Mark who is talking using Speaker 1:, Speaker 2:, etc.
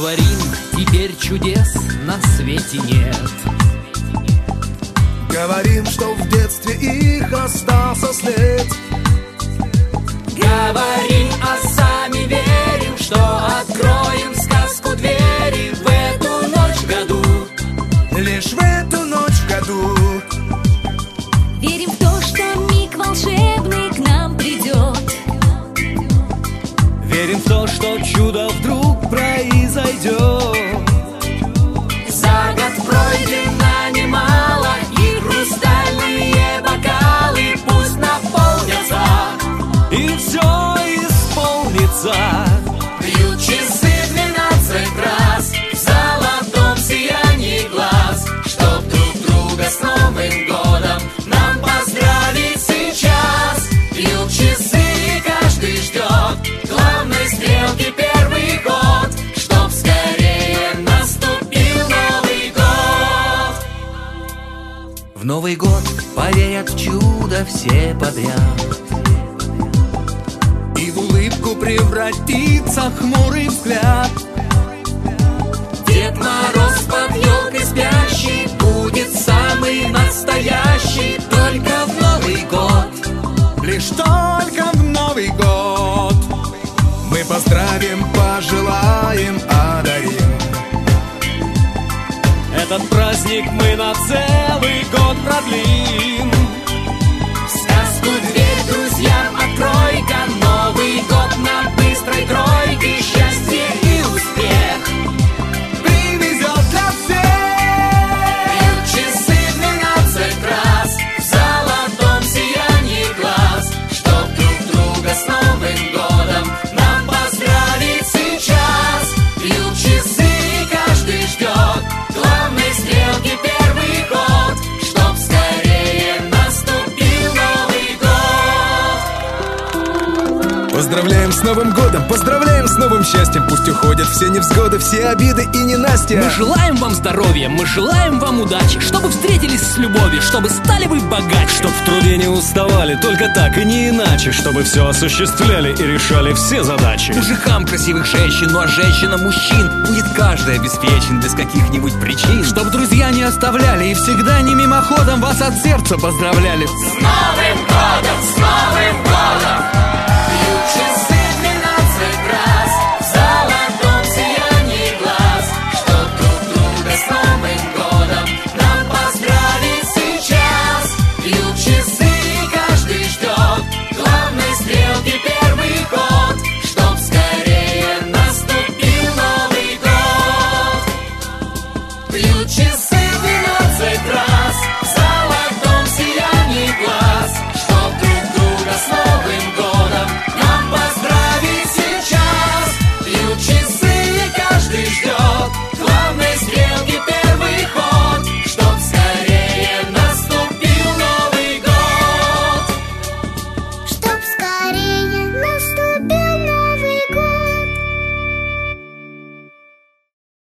Speaker 1: Говорим, теперь чудес на свете нет.
Speaker 2: Говорим, что в детстве их остался след.
Speaker 1: Говорим, а сами верим, что откроем сказку двери в эту ночь в году.
Speaker 2: Лишь в эту ночь в году.
Speaker 3: Верим в то, что миг волшебный к нам придет.
Speaker 4: Верим в то, что чудо вдруг произойдет.
Speaker 1: За год пройдено немало, и хрустальные бокалы пусть наполнятся,
Speaker 4: И все исполнится.
Speaker 1: бьют часы 12 раз в золотом сиянии глаз, чтоб друг друга с Новым годом нам поздравить сейчас. Бьют часы, и каждый ждет главной стрелки первый год, чтоб скорее наступил Новый год.
Speaker 4: В Новый год поверят в чудо все подряд,
Speaker 2: И в улыбку превратится хмурый взгляд.
Speaker 1: Дед Мороз под елкой спящий будет самый настоящий только в Новый год.
Speaker 2: Лишь только в Новый год мы поздравим, пожелаем, одарим.
Speaker 4: этот праздник мы на целый год продлим.
Speaker 1: Сказку дверь друзьям открой-ка, Новый год на быстрой тройке счастье и успех
Speaker 2: Привезет для всех.
Speaker 1: бьют часы 12 раз в золотом сиянии глаз, чтоб друг друга с Новым годом нам поздравить сейчас. Бьют часы, и каждый ждет главной стрелки первый год, чтоб скорее наступил Новый год.
Speaker 2: Поздравляем с Новым годом, поздравляем с новым счастьем. Пусть уходят все невзгоды, все обиды и ненастья.
Speaker 1: Мы желаем вам здоровья, мы желаем вам удачи, чтобы встретились с любовью, чтобы стали вы богаче,
Speaker 4: Чтоб в труде не уставали, только так и не иначе, чтобы все осуществляли и решали все задачи.
Speaker 5: Мужикам красивых женщин, ну а женщинам мужчин будет каждый обеспечен без каких-нибудь причин.
Speaker 4: Чтоб друзья не оставляли и всегда не мимоходом вас от сердца поздравляли.
Speaker 1: С Новым годом, с Новым